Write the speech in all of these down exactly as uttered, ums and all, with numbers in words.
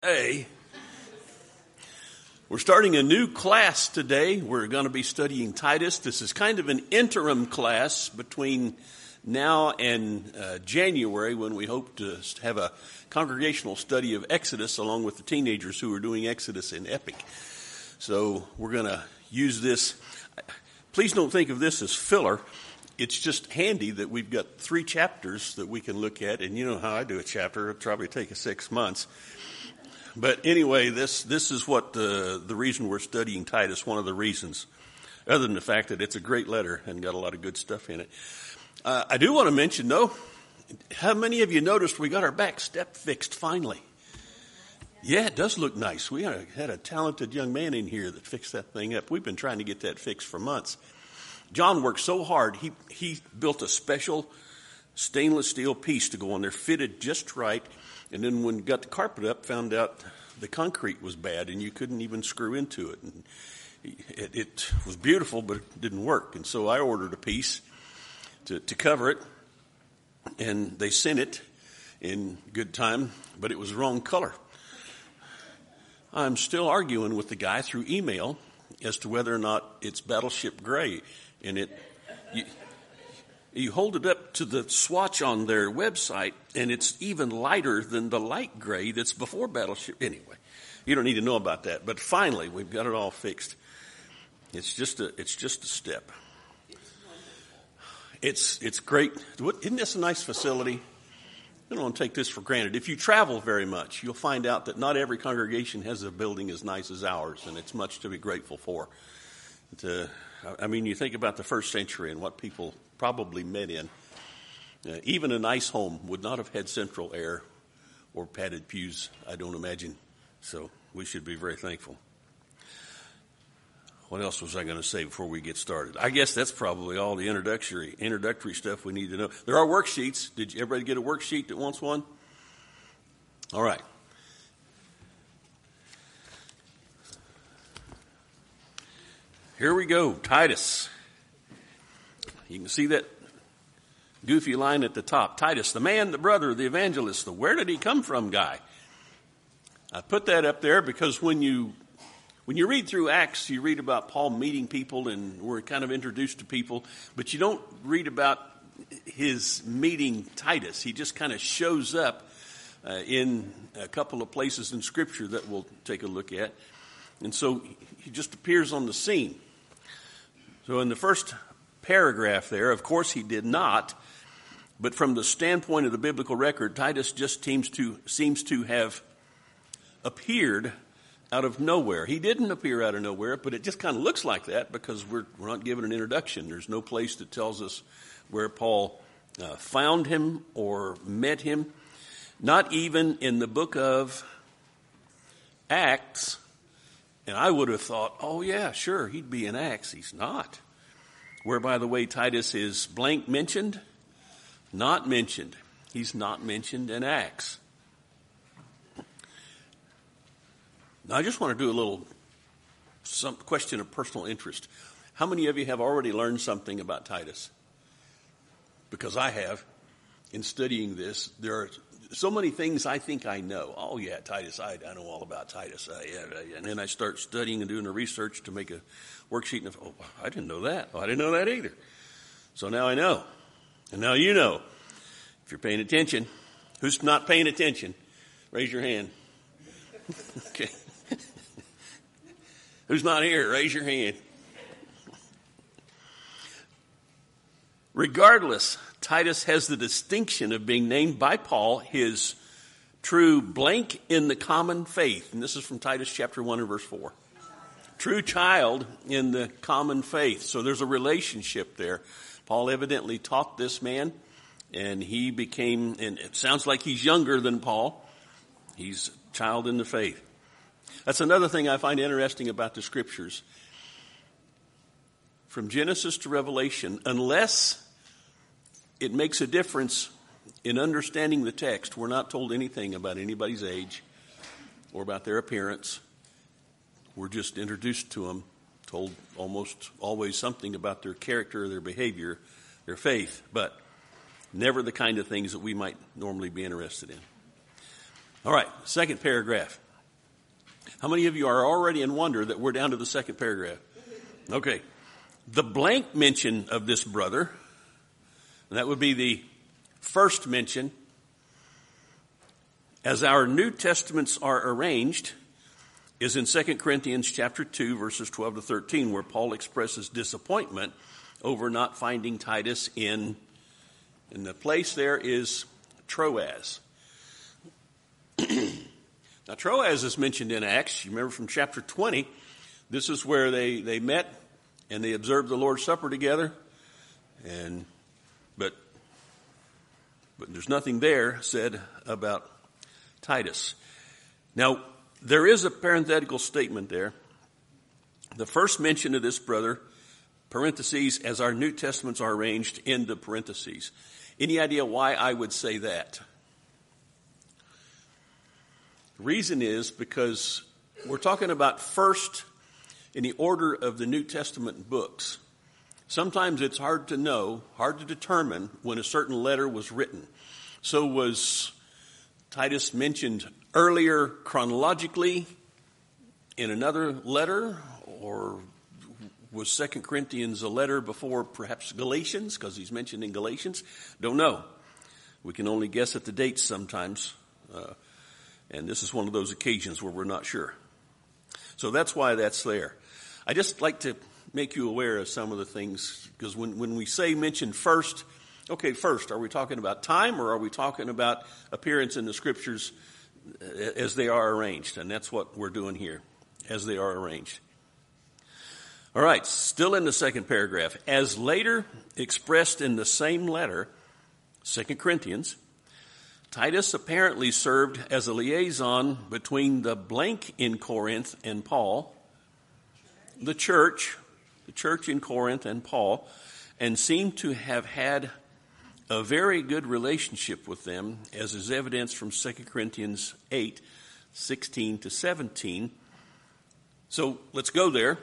Hey, we're starting a new class today. We're going to be studying Titus. This is kind of an interim class between now and uh, January, when we hope to have a congregational study of Exodus along with the teenagers who are doing Exodus in Epic. So we're going to use this. Please don't think of this as filler. It's just handy that we've got three chapters that we can look at, and you know how I do a chapter. It'll probably take us six months. But anyway, this this is what the, the reason we're studying Titus, one of the reasons, other than the fact that it's a great letter and got a lot of good stuff in it. Uh, I do want to mention, though, how many of you noticed we got our back step fixed finally? Yeah, it does look nice. We had a, had a talented young man in here that fixed that thing up. We've been trying to get that fixed for months. John worked so hard, he, he built a special stainless steel piece to go on there, fitted just right. And then when we got the carpet up, found out the concrete was bad and you couldn't even screw into it. And it, it was beautiful, but it didn't work. And so I ordered a piece to, to cover it, and they sent it in good time, but it was the wrong color. I'm still arguing with the guy through email as to whether or not it's battleship gray. And it, you, you hold it up to the swatch on their website, and it's even lighter than the light gray that's before battleship. Anyway, you don't need to know about that. But finally, we've got it all fixed. It's just a, it's just a step. It's, it's great. Isn't this a nice facility? I don't want to take this for granted. If you travel very much, you'll find out that not every congregation has a building as nice as ours, and it's much to be grateful for. To, I mean, you think about the first century and what people probably met in. Uh, even a nice home would not have had central air or padded pews, I don't imagine. So we should be very thankful. What else was I going to say before we get started? I guess that's probably all the introductory introductory stuff we need to know. There are worksheets. Did you, everybody get a worksheet that wants one? All right. Here we go. Titus. You can see that goofy line at the top. Titus, the man, the brother, the evangelist, the where did he come from guy. I put that up there because when you When you read through Acts, you read about Paul meeting people and we're kind of introduced to people, but you don't read about his meeting Titus. He just kind of shows up uh, in a couple of places in Scripture that we'll take a look at. And so he just appears on the scene. So in the first paragraph there, of course he did not, but from the standpoint of the biblical record, Titus just seems to, seems to have appeared out of nowhere. He didn't appear out of nowhere, but it just kind of looks like that because we're, we're not given an introduction. There's no place that tells us where Paul uh, found him or met him. Not even in the book of Acts. And I would have thought, oh yeah, sure, he'd be in Acts. He's not. Where, by the way, Titus is blank mentioned, not mentioned. He's not mentioned in Acts. Now, I just want to do a little some question of personal interest. How many of you have already learned something about Titus? Because I have. In studying this, there are so many things I think I know. Oh, yeah, Titus, I, I know all about Titus. Uh, yeah, yeah. And then I start studying and doing the research to make a worksheet. And oh, I didn't know that. Oh, I didn't know that either. So now I know. And now you know. If you're paying attention. Who's not paying attention? Raise your hand. Okay. Who's not here? Raise your hand. Regardless, Titus has the distinction of being named by Paul his true blank in the common faith. And this is from Titus chapter one and verse four. True child in the common faith. So there's a relationship there. Paul evidently taught this man, and he became, and it sounds like he's younger than Paul. He's a child in the faith. That's another thing I find interesting about the Scriptures. From Genesis to Revelation, unless it makes a difference in understanding the text, we're not told anything about anybody's age or about their appearance. We're just introduced to them, told almost always something about their character, their behavior, their faith, but never the kind of things that we might normally be interested in. All right, second paragraph. How many of you are already in wonder that we're down to the second paragraph? Okay. The blank mention of this brother, and that would be the first mention, as our New Testaments are arranged, is in Second Corinthians chapter two, verses twelve to thirteen, where Paul expresses disappointment over not finding Titus in, and the place there is Troas. Now, Troas is mentioned in Acts. You remember from chapter twenty, this is where they, they met and they observed the Lord's Supper together. And but but there's nothing there said about Titus. Now, there is a parenthetical statement there. The first mention of this brother, parentheses, as our New Testaments are arranged, in the parentheses. Any idea why I would say that? The reason is because we're talking about first in the order of the New Testament books. Sometimes it's hard to know, hard to determine when a certain letter was written. So was Titus mentioned earlier chronologically in another letter, or was Second Corinthians a letter before perhaps Galatians, because he's mentioned in Galatians? Don't know. We can only guess at the dates sometimes, uh, and this is one of those occasions where we're not sure. So that's why that's there. I just like to make you aware of some of the things, because when, when we say mention first, okay, first, are we talking about time, or are we talking about appearance in the Scriptures as they are arranged? And that's what we're doing here, as they are arranged. All right, still in the second paragraph. As later expressed in the same letter, Second Corinthians, Titus apparently served as a liaison between the blank in Corinth and Paul, the church, the church in Corinth and Paul, and seemed to have had a very good relationship with them, as is evidenced from Second Corinthians eight, sixteen to seventeen. So let's go there.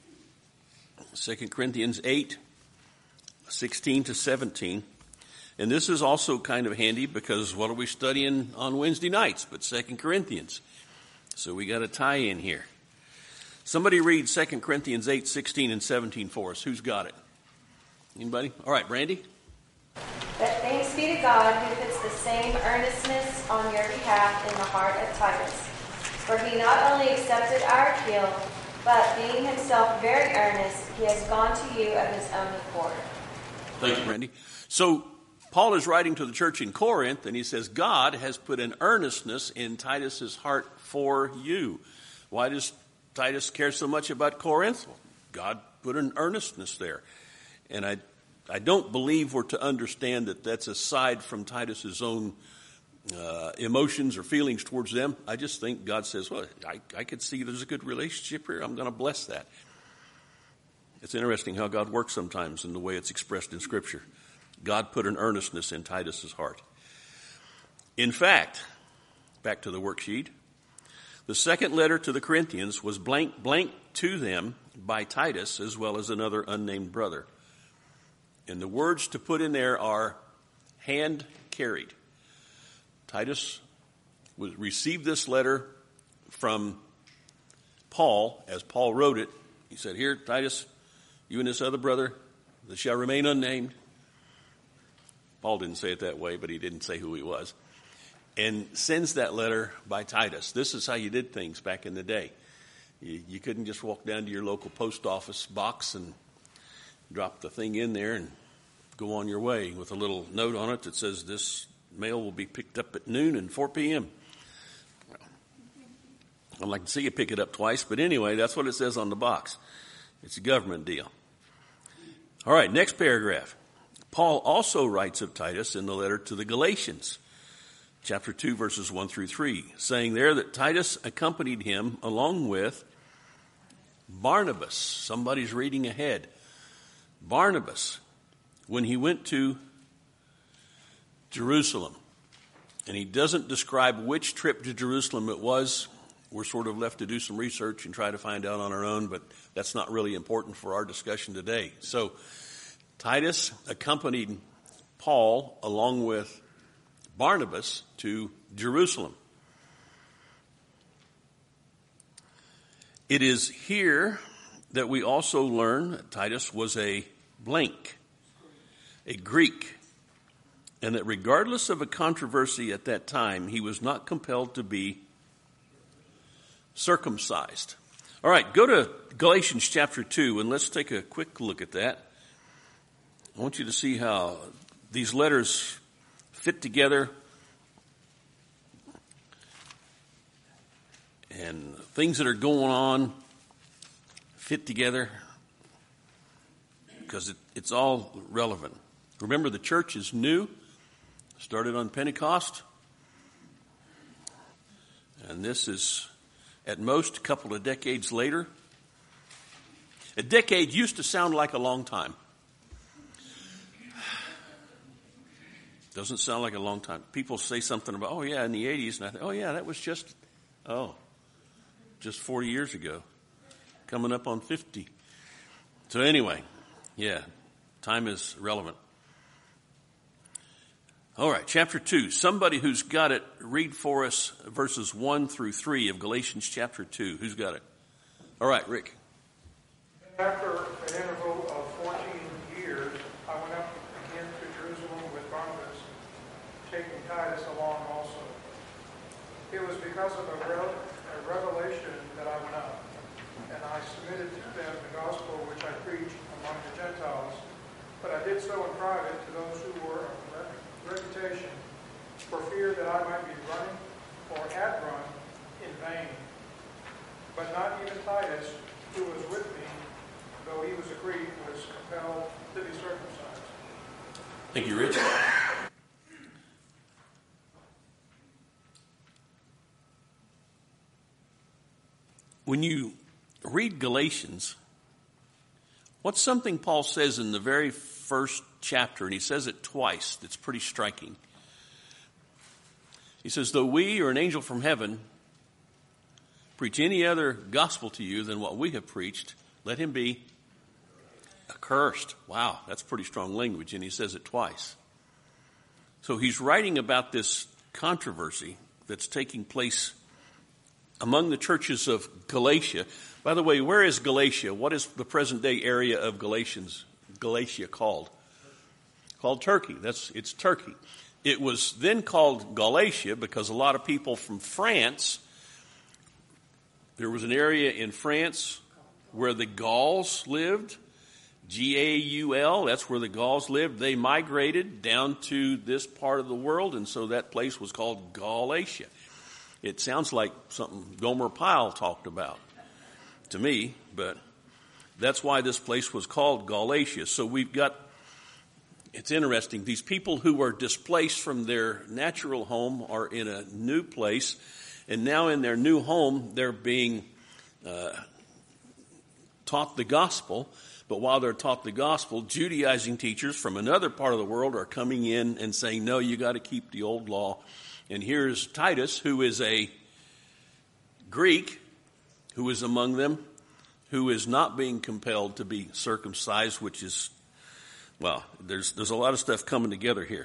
Second Corinthians eight, sixteen to seventeen. And this is also kind of handy, because what are we studying on Wednesday nights but Second Corinthians? So we got a tie in here. Somebody read Second Corinthians eight, sixteen and seventeen for us. Who's got it? Anybody? All right, Brandy. But thanks be to God, who puts the same earnestness on your behalf in the heart of Titus. For he not only accepted our appeal, but being himself very earnest, he has gone to you of his own accord. Thank you, Brandy. So Paul is writing to the church in Corinth, and he says, God has put an earnestness in Titus's heart for you. Why does Titus care so much about Corinth? Well, God put an earnestness there. And I I don't believe we're to understand that that's aside from Titus's own uh, emotions or feelings towards them. I just think God says, well, I, I could see there's a good relationship here. I'm going to bless that. It's interesting how God works sometimes in the way it's expressed in Scripture. God put an earnestness in Titus's heart. In fact, back to the worksheet, the second letter to the Corinthians was blank blank to them by Titus, as well as another unnamed brother. And the words to put in there are hand carried. Titus was, received this letter from Paul, as Paul wrote it. He said, here, Titus, you and this other brother that shall remain unnamed. Paul didn't say it that way, but he didn't say who he was. And sends that letter by Titus. This is how you did things back in the day. You, you couldn't just walk down to your local post office box and drop the thing in there and go on your way with a little note on it that says this mail will be picked up at noon and four p.m. Well, I'd like to see you pick it up twice, but anyway, that's what it says on the box. It's a government deal. All right, next paragraph. Paul also writes of Titus in the letter to the Galatians, chapter two, verses one through three, saying there that Titus accompanied him along with Barnabas. Somebody's reading ahead. Barnabas, when he went to Jerusalem. And he doesn't describe which trip to Jerusalem it was. We're sort of left to do some research and try to find out on our own, but that's not really important for our discussion today. So Titus accompanied Paul along with Barnabas to Jerusalem. It is here that we also learn that Titus was a blank, a Greek, and that regardless of a controversy at that time, he was not compelled to be circumcised. All right, go to Galatians chapter two, and let's take a quick look at that. I want you to see how these letters fit together and things that are going on fit together, because it, it's all relevant. Remember, the church is new, started on Pentecost, and this is at most a couple of decades later. A decade used to sound like a long time. Doesn't sound like a long time. People say something about, oh yeah, in the eighties, and I think, oh yeah, that was just, oh, just forty years ago, coming up on fifty. So anyway, yeah, time is relevant. All right, chapter two. Somebody who's got it, read for us verses one through three of Galatians chapter two. Who's got it? All right, Rick. After an interval of fourteen years, I went up again to Jerusalem with Barnabas, taking Titus along also. It was because of a, re- a revelation that I went up, and I submitted to them the gospel which I preached among the Gentiles, but I did so in private to those who were of reputation, for fear that I might be running or had run in vain. But not even Titus, who was with me, though he was a Greek, was compelled to be circumcised. Thank you, Rich. When you read Galatians, what's something Paul says in the very first chapter, and he says it twice, that's pretty striking. He says, though we or an angel from heaven preach any other gospel to you than what we have preached, let him be accursed. Wow, that's pretty strong language, and he says it twice. So he's writing about this controversy that's taking place among the churches of Galatia. By the way, where is Galatia? What is the present day area of Galatians, Galatia called? Called Turkey. That's, it's Turkey. It was then called Galatia because a lot of people from France, there was an area in France where the Gauls lived, G A U L, that's where the Gauls lived. They migrated down to this part of the world, and so that place was called Galatia. It sounds like something Gomer Pyle talked about to me, but that's why this place was called Galatia. So we've got, it's interesting, these people who were displaced from their natural home are in a new place, and now in their new home they're being uh, taught the gospel. But while they're taught the gospel, Judaizing teachers from another part of the world are coming in and saying, no, you got to keep the old law. And here's Titus, who is a Greek, who is among them, who is not being compelled to be circumcised, which is, well, there's there's a lot of stuff coming together here.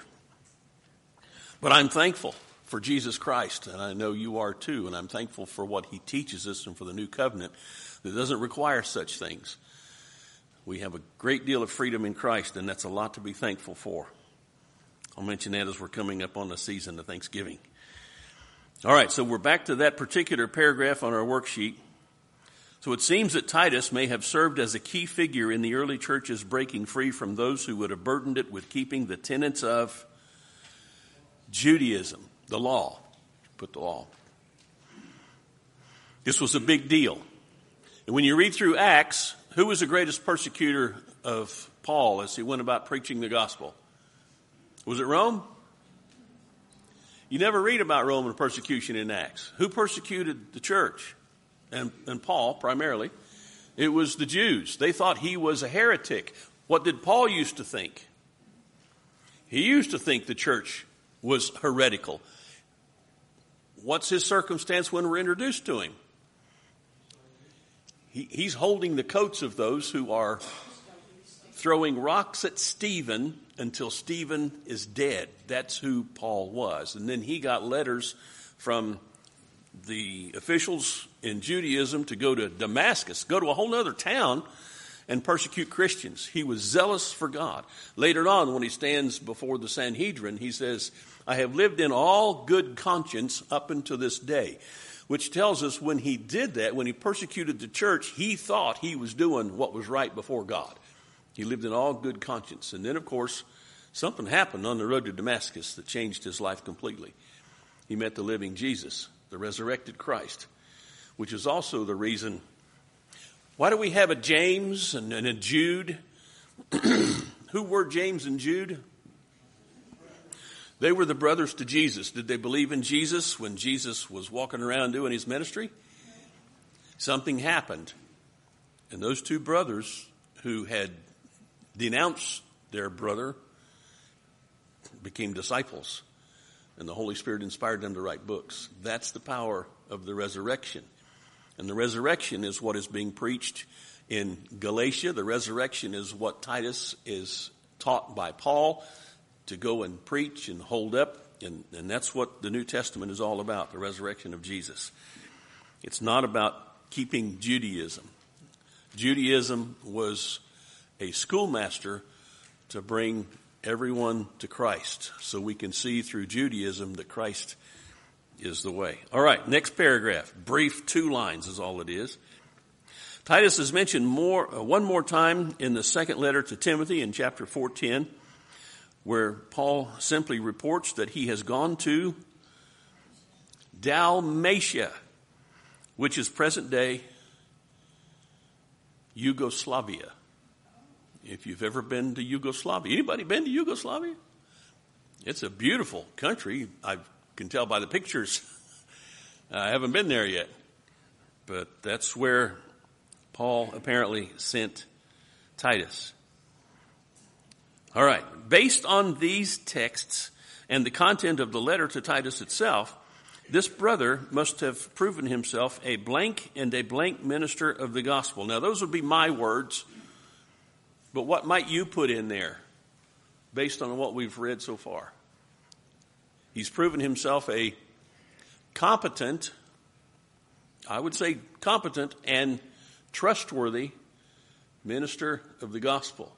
But I'm thankful for Jesus Christ, and I know you are too, and I'm thankful for what he teaches us and for the new covenant that doesn't require such things. We have a great deal of freedom in Christ, and that's a lot to be thankful for. I'll mention that as we're coming up on the season of Thanksgiving. All right, so we're back to that particular paragraph on our worksheet. So it seems that Titus may have served as a key figure in the early church's breaking free from those who would have burdened it with keeping the tenets of Judaism, the law. Put the law. This was a big deal. And when you read through Acts, who was the greatest persecutor of Paul as he went about preaching the gospel? Was it Rome? You never read about Roman persecution in Acts. Who persecuted the church? And, and Paul, primarily. It was the Jews. They thought he was a heretic. What did Paul used to think? He used to think the church was heretical. What's his circumstance when we're introduced to him? He, he's holding the coats of those who are throwing rocks at Stephen until Stephen is dead. That's who Paul was. And then he got letters from the officials in Judaism to go to Damascus, go to a whole other town and persecute Christians. He was zealous for God. Later on, when he stands before the Sanhedrin, he says, I have lived in all good conscience up until this day, which tells us when he did that, when he persecuted the church, he thought he was doing what was right before God. He lived in all good conscience. And then, of course, something happened on the road to Damascus that changed his life completely. He met the living Jesus, the resurrected Christ, which is also the reason. Why do we have a James and, and a Jude? Who were James and Jude? They were the brothers to Jesus. Did they believe in Jesus when Jesus was walking around doing his ministry? Something happened. And those two brothers who had denounced their brother became disciples. And the Holy Spirit inspired them to write books. That's the power of the resurrection. And the resurrection is what is being preached in Galatia. The resurrection is what Titus is taught by Paul to go and preach and hold up. And, and that's what the New Testament is all about, the resurrection of Jesus. It's not about keeping Judaism. Judaism was a schoolmaster to bring everyone to Christ, so we can see through Judaism that Christ is the way. All right, next paragraph. Brief, two lines is all it is. Titus is mentioned more, uh, one more time in the second letter to Timothy in chapter four ten, where Paul simply reports that he has gone to Dalmatia, which is present day Yugoslavia. If you've ever been to Yugoslavia, anybody been to Yugoslavia? It's a beautiful country. I can tell by the pictures. I haven't been there yet. But that's where Paul apparently sent Titus. All right. Based on these texts and the content of the letter to Titus itself, this brother must have proven himself a blank and a blank minister of the gospel. Now, those would be my words. But what might you put in there based on what we've read so far? He's proven himself a competent, I would say competent and trustworthy minister of the gospel.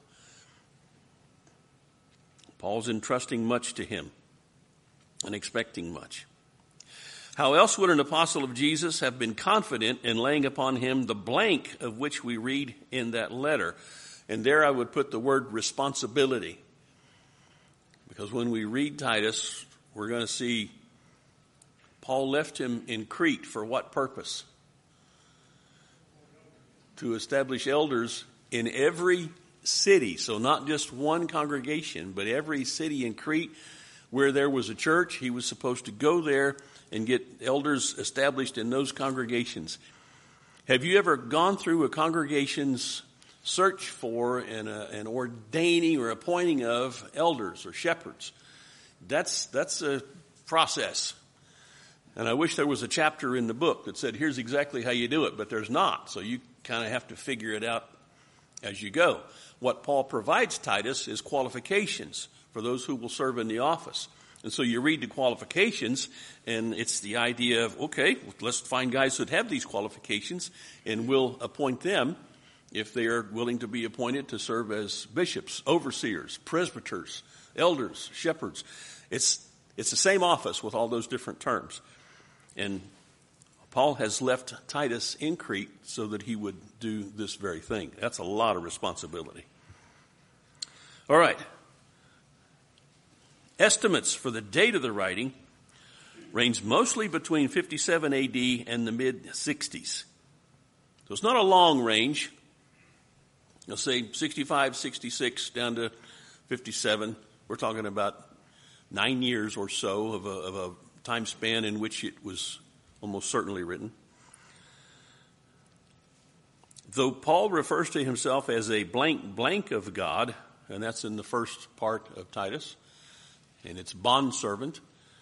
Paul's entrusting much to him and expecting much. How else would an apostle of Jesus have been confident in laying upon him the blank of which we read in that letter? And there I would put the word responsibility. Because when we read Titus, we're going to see Paul left him in Crete for what purpose? To establish elders in every city. So not just one congregation, but every city in Crete where there was a church. He was supposed to go there and get elders established in those congregations. Have you ever gone through a congregation's search for and an ordaining or appointing of elders or shepherds? That's that's a process. And I wish there was a chapter in the book that said, here's exactly how you do it, but there's not. So you kind of have to figure it out as you go. What Paul provides Titus is qualifications for those who will serve in the office. And so you read the qualifications, and it's the idea of, okay, let's find guys that have these qualifications, and we'll appoint them if they are willing to be appointed to serve as bishops, overseers, presbyters, elders, shepherds. It's it's the same office with all those different terms. And Paul has left Titus in Crete so that he would do this very thing. That's a lot of responsibility. All right. Estimates for the date of the writing range mostly between fifty-seven A D and the mid-sixties. So it's not a long range. You'll say sixty-five, sixty-six, down to fifty-seven. We're talking about nine years or so of a, of a time span in which it was almost certainly written. Though Paul refers to himself as a blank blank of God, and that's in the first part of Titus, and it's bondservant,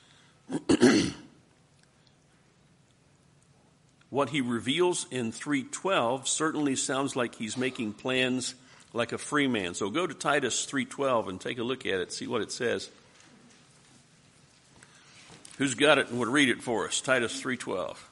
what he reveals in three twelve certainly sounds like he's making plans like a free man. So go to Titus three twelve and take a look at it, see what it says. Who's got it and would read it for us? Titus three twelve.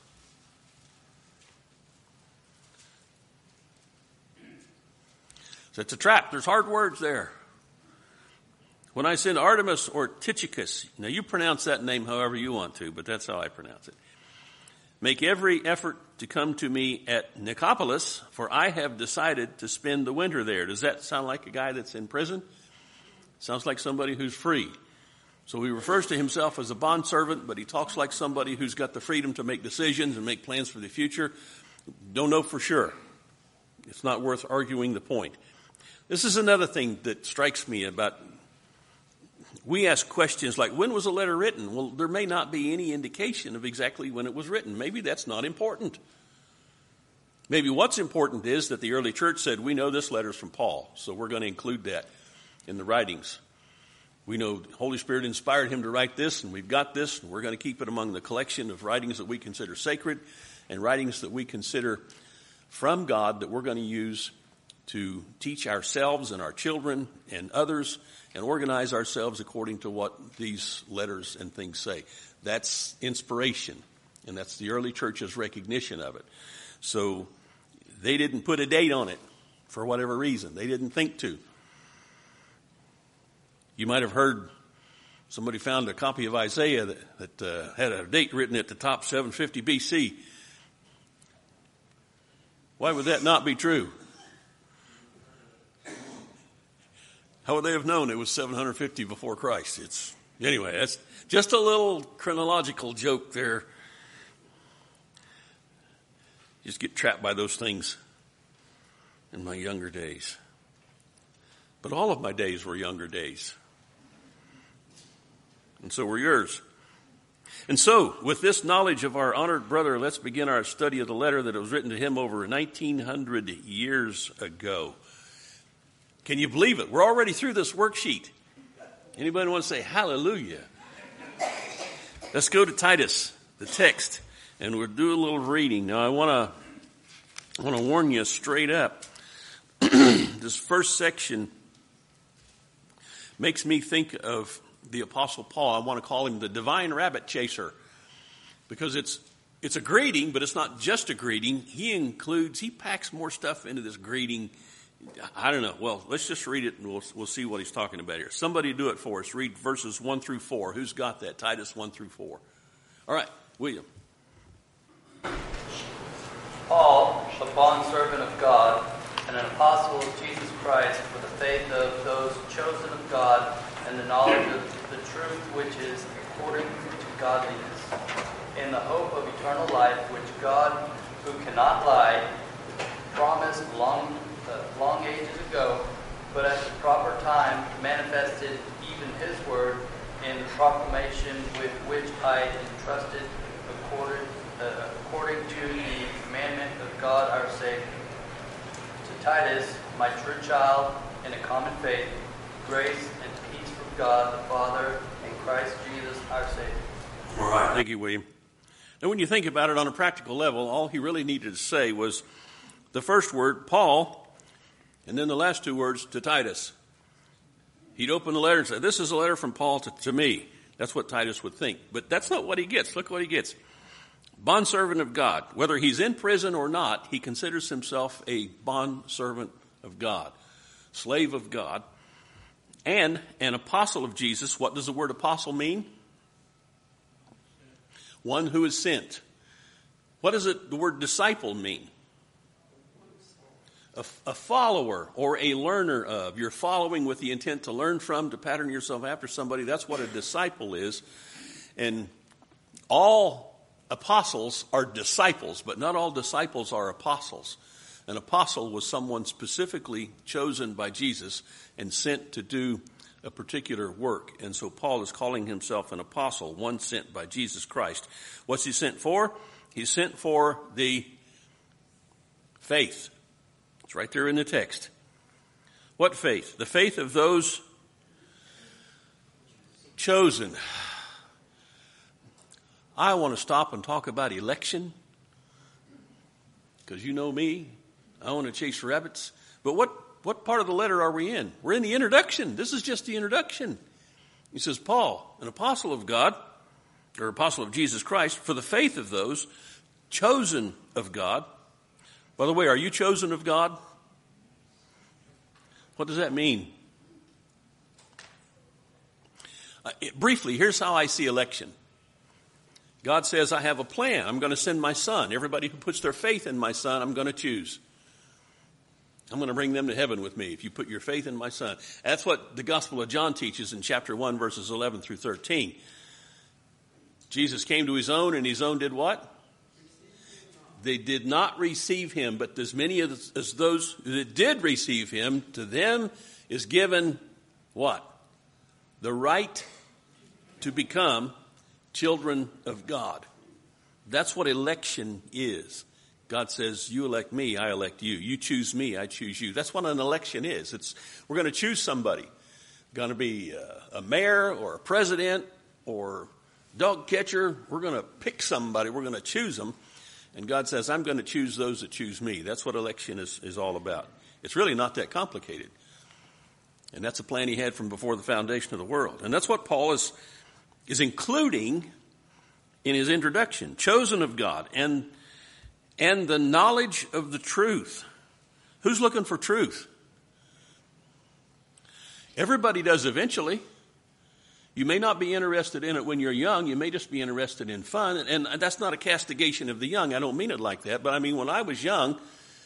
So it's a trap. There's hard words there. When I send Artemas or Tychicus, now you pronounce that name however you want to, but that's how I pronounce it. Make every effort to come to me at Nicopolis, for I have decided to spend the winter there. Does that sound like a guy that's in prison? Sounds like somebody who's free. So he refers to himself as a bondservant, but he talks like somebody who's got the freedom to make decisions and make plans for the future. Don't know for sure. It's not worth arguing the point. This is another thing that strikes me about, we ask questions like, when was a letter written? Well, there may not be any indication of exactly when it was written. Maybe that's not important. Maybe what's important is that the early church said, we know this letter's from Paul, so we're going to include that in the writings. We know the Holy Spirit inspired him to write this, and we've got this, and we're going to keep it among the collection of writings that we consider sacred and writings that we consider from God that we're going to use to teach ourselves and our children and others and organize ourselves according to what these letters and things say. That's inspiration, and that's the early church's recognition of it. So they didn't put a date on it for whatever reason. They didn't think to. You might have heard somebody found a copy of Isaiah that, that uh, had a date written at the top, seven fifty B C. Why would that not be true? How would they have known it was seven hundred fifty before Christ? It's anyway, that's just a little chronological joke there. Just get trapped by those things in my younger days. But all of my days were younger days. And so were yours. And so, with this knowledge of our honored brother, let's begin our study of the letter that was written to him over nineteen hundred years ago. Can you believe it? We're already through this worksheet. Anybody want to say hallelujah? Let's go to Titus, the text, and we'll do a little reading. Now, I want to I want to warn you straight up. This first section makes me think of the Apostle Paul. I want to call him the divine rabbit chaser, because it's it's a greeting, but it's not just a greeting. He includes, he packs more stuff into this greeting. I don't know. Well, let's just read it and we'll we'll see what he's talking about here. Somebody do it for us. Read verses one through four. Who's got that? Titus one through four. All right, William. Paul, a bondservant of God and an apostle of Jesus Christ, for the faith of those chosen of God and the knowledge of the truth which is according to godliness, in the hope of eternal life, which God, who cannot lie, promised long uh, long ages ago, but at the proper time manifested even his word in the proclamation with which I entrusted according, uh, according to the commandment of God our Savior. To Titus, my true child in a common faith, grace and peace from God the Father and Christ Jesus our Savior. All right. Thank you, William. Now, when you think about it on a practical level, all he really needed to say was the first word, Paul, and then the last two words, to Titus. He'd open the letter and say, this is a letter from Paul to, to me. That's what Titus would think. But that's not what he gets. Look what he gets. Bondservant of God. Whether he's in prison or not, he considers himself a bondservant of God, slave of God, and an apostle of Jesus. What does the word apostle mean? One who is sent. What does it, the word disciple mean? A, a follower or a learner of. You're following with the intent to learn from, to pattern yourself after somebody. That's what a disciple is. And all apostles are disciples, but not all disciples are apostles. An apostle was someone specifically chosen by Jesus and sent to do a particular work. And so Paul is calling himself an apostle, one sent by Jesus Christ. What's he sent for? He's sent for the faith. It's right there in the text. What faith? The faith of those chosen. I want to stop and talk about election, because you know me. I want to chase rabbits. But what, what part of the letter are we in? We're in the introduction. This is just the introduction. He says, Paul, an apostle of God or apostle of Jesus Christ, for the faith of those chosen of God. By the way, are you chosen of God? What does that mean? Uh, it, briefly, here's how I see election. God says, I have a plan. I'm going to send my son. Everybody who puts their faith in my son, I'm going to choose. I'm going to bring them to heaven with me if you put your faith in my son. That's what the Gospel of John teaches in chapter one, verses eleven through thirteen. Jesus came to his own, and his own did what? They did not receive him, but as many as, as those that did receive him, to them is given what? The right to become children of God. That's what election is. God says, you elect me, I elect you. You choose me, I choose you. That's what an election is. It's we're going to choose somebody. Going to be a, a mayor or a president or dog catcher. We're going to pick somebody. We're going to choose them. And God says, I'm going to choose those that choose me. That's what election is, is all about. It's really not that complicated. And that's a plan he had from before the foundation of the world. And that's what Paul is, is including in his introduction. Chosen of God and, and the knowledge of the truth. Who's looking for truth? Everybody does eventually. You may not be interested in it when you're young. You may just be interested in fun. And that's not a castigation of the young. I don't mean it like that. But I mean, when I was young,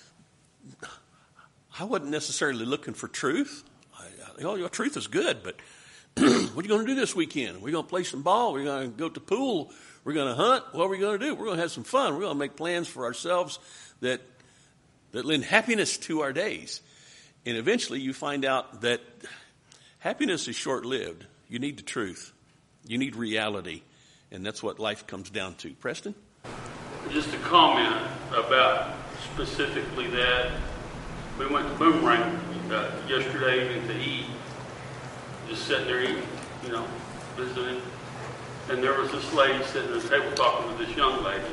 I wasn't necessarily looking for truth. I, I, oh, your truth is good, but what are you going to do this weekend? We're going to play some ball. We're going to go to the pool. We're going to hunt. What are we going to do? We're going to have some fun. We're going to make plans for ourselves that that lend happiness to our days. And eventually you find out that happiness is short-lived. You need the truth. You need reality. And that's what life comes down to. Preston? Just a comment about specifically that. We went to Boomerang uh, yesterday evening to eat. Just sitting there eating, you know, visiting. And there was this lady sitting at the table talking with this young lady.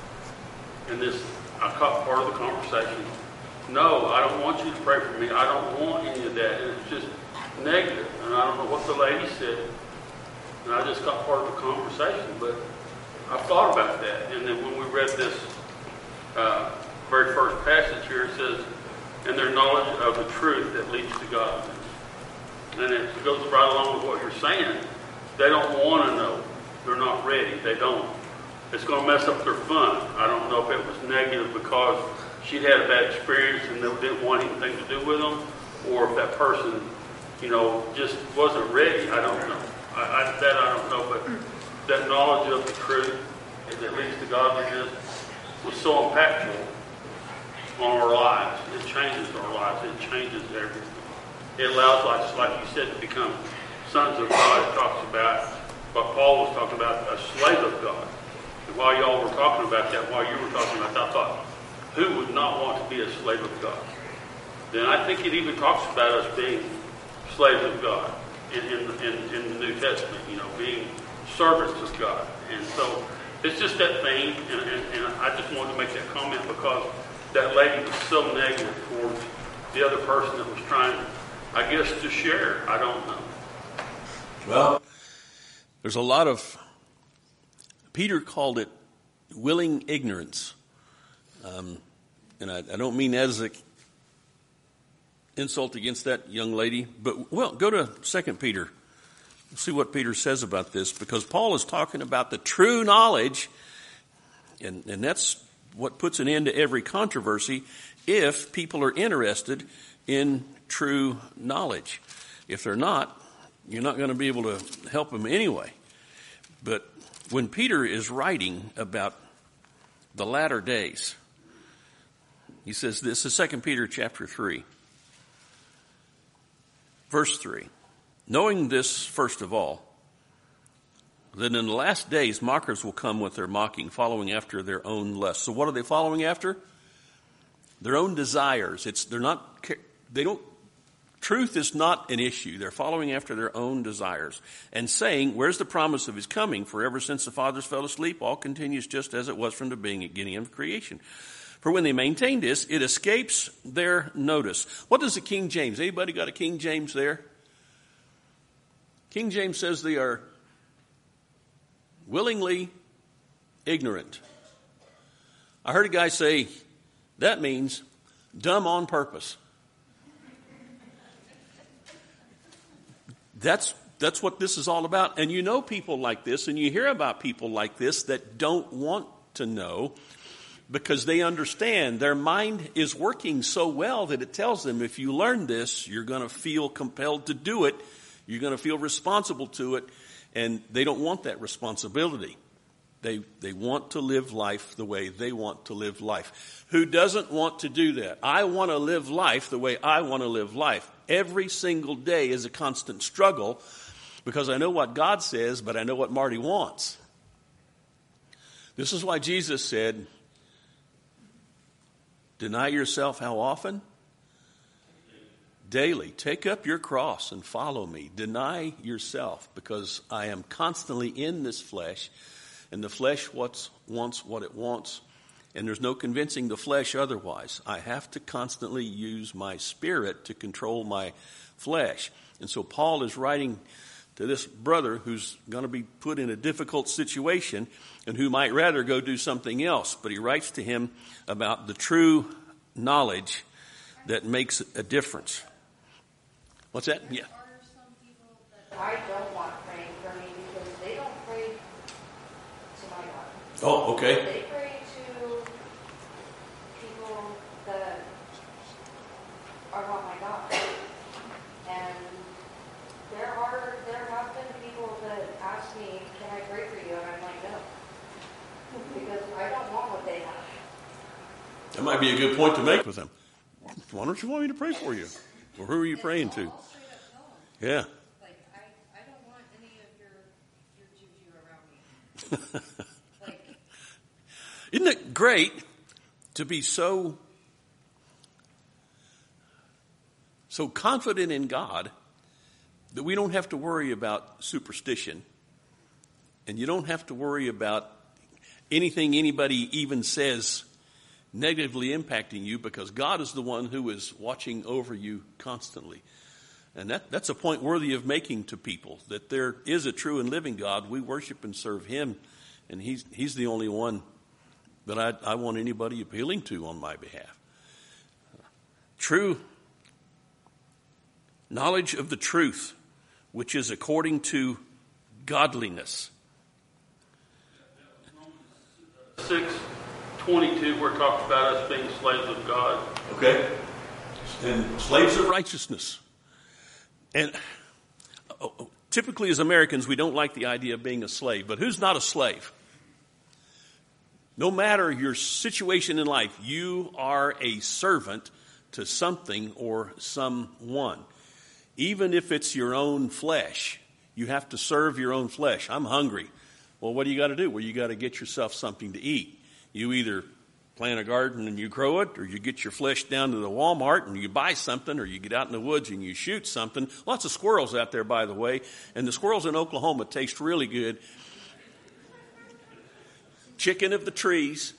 And this, I caught part of the conversation. No, I don't want you to pray for me. I don't want any of that. And it's just negative. And I don't know what the lady said. And I just got part of the conversation. But I thought about that. And then when we read this uh, very first passage here, it says, and their knowledge of the truth that leads to godliness. And it goes right along with what you're saying. They don't want to know. They're not ready. They don't. It's going to mess up their fun. I don't know if it was negative because she'd had a bad experience and they didn't want anything to do with them, or if that person, you know, just wasn't ready. I don't know. I, I, that I don't know. But that knowledge of the truth that leads to godliness was so impactful on our lives. It changes our lives. It changes everything. It allows us, like you said, to become sons of God. It talks about what Paul was talking about, a slave of God. And while y'all were talking about that, while you were talking about that, I thought, who would not want to be a slave of God? Then I think it even talks about us being slaves of God in, in, in, in the New Testament, you know, being servants of God. And so it's just that thing, and, and, and I just wanted to make that comment because that lady was so negative towards the other person that was trying, I guess, to share. I don't know. Well, there's a lot of, Peter called it willing ignorance. Um, and I, I don't mean that as an insult against that young lady, but, well, go to Second Peter. See what Peter says about this, because Paul is talking about the true knowledge, and, and that's what puts an end to every controversy if people are interested in true knowledge. If they're not, you're not going to be able to help them anyway. But when Peter is writing about the latter days, he says this is Second Peter chapter three, verse three. Knowing this, first of all, that in the last days mockers will come with their mocking, following after their own lusts. So what are they following after? Their own desires. It's they're not they don't truth is not an issue. They're following after their own desires and saying, where's the promise of his coming? For ever since the fathers fell asleep, all continues just as it was from the beginning of creation. For when they maintain this, it escapes their notice. What does the King James? Anybody got a King James there? King James says they are willingly ignorant. I heard a guy say, that means dumb on purpose. That's that's what this is all about. And you know people like this, and you hear about people like this that don't want to know because they understand their mind is working so well that it tells them if you learn this, you're going to feel compelled to do it. You're going to feel responsible to it, and they don't want that responsibility. They they want to live life the way they want to live life. Who doesn't want to do that? I want to live life the way I want to live life. Every single day is a constant struggle because I know what God says, but I know what Marty wants. This is why Jesus said, deny yourself how often? Daily. Take up your cross and follow me. Deny yourself because I am constantly in this flesh. And the flesh what's, wants what it wants, and there's no convincing the flesh otherwise. I have to constantly use my spirit to control my flesh. And so Paul is writing to this brother who's going to be put in a difficult situation and who might rather go do something else. But he writes to him about the true knowledge that makes a difference. What's that? Yeah. I don't want praying for me because they don't pray to my God. Oh, okay. They pray to people that are not my God. And there are there have been people that ask me, can I pray for you? And I'm like, no. Because I don't want what they have. That might be a good point to make with them. Why don't you want me to pray for you? Well, who are you praying to? Yeah. Like, I, I don't want any of your, your juju around me. Like, Isn't it great to be so, so confident in God that we don't have to worry about superstition, and you don't have to worry about anything anybody even says negatively impacting you because God is the one who is watching over you constantly. And that, that's a point worthy of making to people, that there is a true and living God. We worship and serve him, and he's, he's the only one that I, I want anybody appealing to on my behalf. True knowledge of the truth, which is according to godliness. six twenty-two, where it talks about us being slaves of God. Okay. And slaves of righteousness. And typically as Americans, we don't like the idea of being a slave. But who's not a slave? No matter your situation in life, you are a servant to something or someone. Even if it's your own flesh, you have to serve your own flesh. I'm hungry. Well, what do you got to do? Well, you got to get yourself something to eat. You either plant a garden and you grow it, or you get your flesh down to the Walmart and you buy something, or you get out in the woods and you shoot something. Lots of squirrels out there, by the way, and the squirrels in Oklahoma taste really good. Chicken of the trees.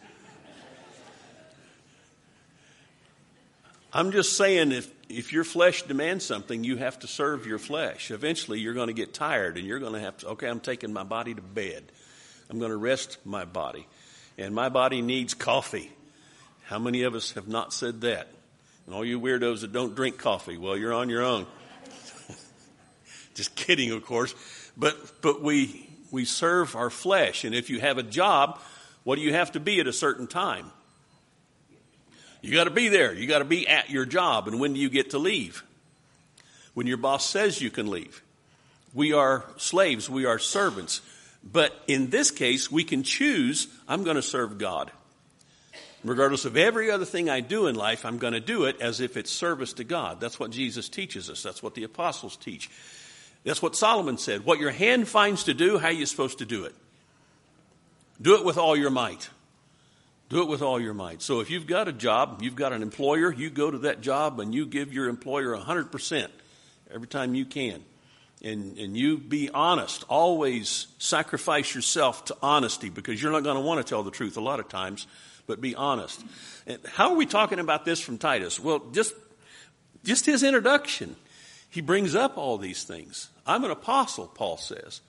I'm just saying, if, if your flesh demands something, you have to serve your flesh. Eventually, you're going to get tired, and you're going to have to, okay, I'm taking my body to bed. I'm going to rest my body. And my body needs coffee. How many of us have not said that? And all you weirdos that don't drink coffee, well, you're on your own. Just kidding, of course. But but we we serve our flesh. And if you have a job, what do you have to be at a certain time? You got to be there. You got to be at your job. And when do you get to leave? When your boss says you can leave. We are slaves. We are servants. But in this case, we can choose, I'm going to serve God. Regardless of every other thing I do in life, I'm going to do it as if it's service to God. That's what Jesus teaches us. That's what the apostles teach. That's what Solomon said. What your hand finds to do, how are you supposed to do it? Do it with all your might. Do it with all your might. So if you've got a job, you've got an employer, you go to that job and you give your employer one hundred percent every time you can. And, and you be honest. Always sacrifice yourself to honesty, because you're not going to want to tell the truth a lot of times, but be honest. And how are we talking about this from Titus? Well, just, just his introduction. He brings up all these things. I'm an apostle, Paul says.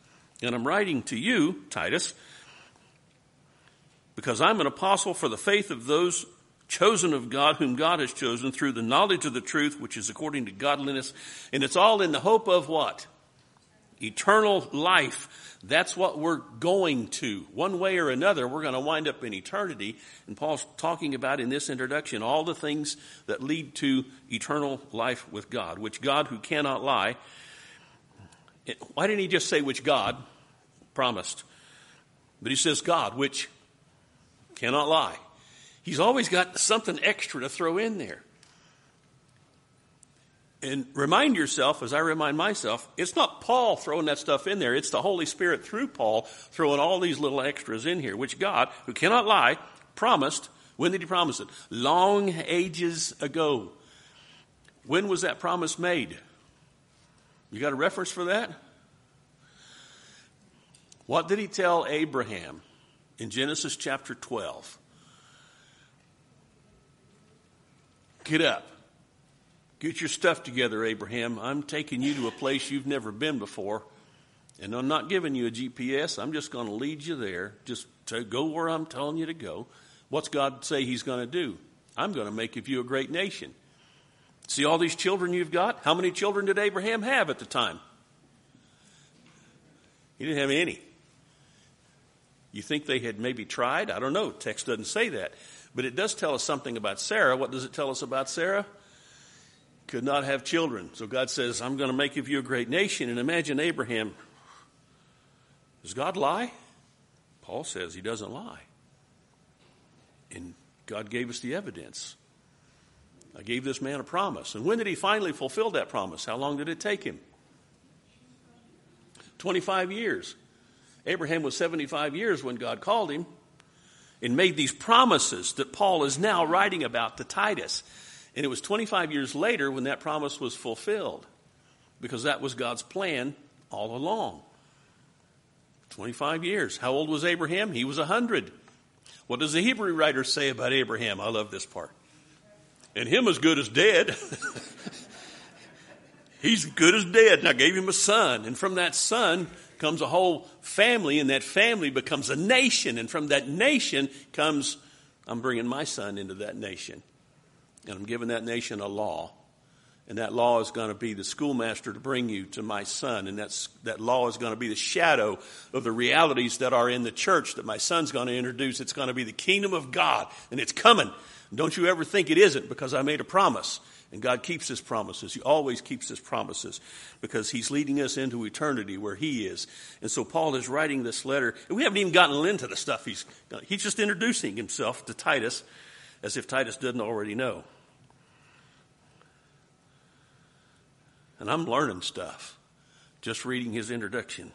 And I'm writing to you, Titus, because I'm an apostle for the faith of those chosen of God, whom God has chosen through the knowledge of the truth, which is according to godliness. And it's all in the hope of what? Eternal life. That's what we're going to. One way or another, we're going to wind up in eternity. And Paul's talking about in this introduction all the things that lead to eternal life with God, which God who cannot lie. Why didn't he just say which God promised? But he says God, which cannot lie. He's always got something extra to throw in there. And remind yourself, as I remind myself, it's not Paul throwing that stuff in there. It's the Holy Spirit through Paul throwing all these little extras in here, which God, who cannot lie, promised. When did he promise it? Long ages ago. When was that promise made? You got a reference for that? What did he tell Abraham in Genesis chapter twelve? Get up. Get your stuff together, Abraham. I'm taking you to a place you've never been before. And I'm not giving you a G P S. I'm just going to lead you there. Just to go where I'm telling you to go. What's God say he's going to do? I'm going to make of you a great nation. See all these children you've got? How many children did Abraham have at the time? He didn't have any. You think they had maybe tried? I don't know. Text doesn't say that. But it does tell us something about Sarah. What does it tell us about Sarah? Could not have children. So God says, I'm going to make of you a great nation. And imagine Abraham. Does God lie? Paul says he doesn't lie. And God gave us the evidence. I gave this man a promise. And when did he finally fulfill that promise? How long did it take him? twenty-five years. Abraham was seventy-five years when God called him and made these promises that Paul is now writing about to Titus. And it was twenty-five years later when that promise was fulfilled, because that was God's plan all along. twenty-five years. How old was Abraham? He was one hundred. What does the Hebrew writer say about Abraham? I love this part. And him as good as dead. He's good as dead. And I gave him a son. And from that son comes a whole family. And that family becomes a nation. And from that nation comes, I'm bringing my son into that nation. And I'm giving that nation a law. And that law is going to be the schoolmaster to bring you to my son. And that's, that law is going to be the shadow of the realities that are in the church that my son's going to introduce. It's going to be the kingdom of God. And it's coming. And don't you ever think it isn't, because I made a promise. And God keeps his promises. He always keeps his promises, because he's leading us into eternity where he is. And so Paul is writing this letter. And we haven't even gotten into the stuff he's He's just introducing himself to Titus as if Titus didn't already know. And I'm learning stuff just reading his introduction.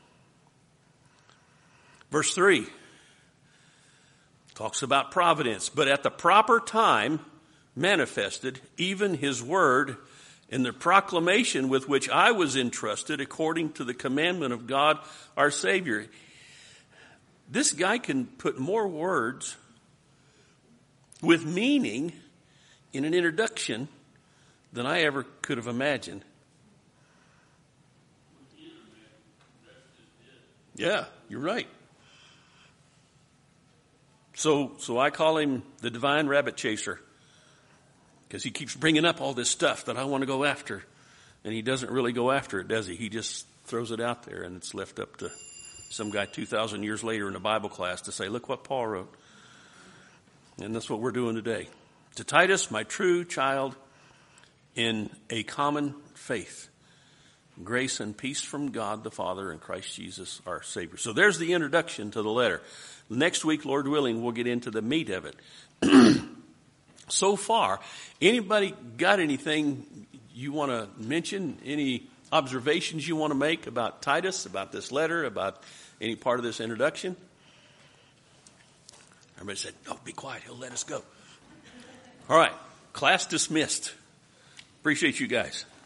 Verse three talks about providence, but at the proper time manifested even his word in the proclamation with which I was entrusted according to the commandment of God our Savior. This guy can put more words with meaning in an introduction than I ever could have imagined. Yeah, you're right. So, so I call him the divine rabbit chaser, because he keeps bringing up all this stuff that I want to go after, and he doesn't really go after it, does he? He just throws it out there, and it's left up to some guy two thousand years later in a Bible class to say, look what Paul wrote. And that's what we're doing today. To Titus, my true child in a common faith. Grace and peace from God the Father and Christ Jesus our Savior. So there's the introduction to the letter. Next week, Lord willing, we'll get into the meat of it. So far, anybody got anything you want to mention? Any observations you want to make about Titus, about this letter, about any part of this introduction? Everybody said, oh, be quiet. He'll let us go. All right. Class dismissed. Appreciate you guys.